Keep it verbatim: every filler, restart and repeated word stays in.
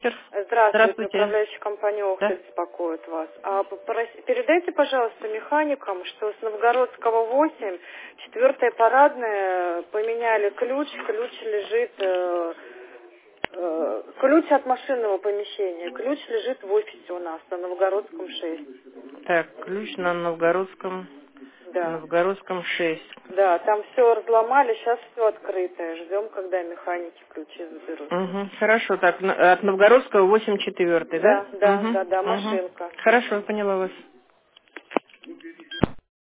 Здравствуйте, Здравствуйте. управляющая компания «Охта» Да? беспокоит вас. А попроси- передайте, пожалуйста, механикам, что с Новгородского восемь, четвертая парадная, поменяли ключ, ключ лежит, э, э, ключ от машинного помещения, ключ лежит в офисе у нас, на Новгородском шесть. Так, ключ на Новгородском, Да, Новгородском шесть. да, там все разломали, сейчас все открытое, ждем, когда механики ключи заберут. Угу. Хорошо, так, на- от Новгородского восемь четвертый, да? Да, да, Угу. да, да, Угу. машинка. Хорошо, поняла вас.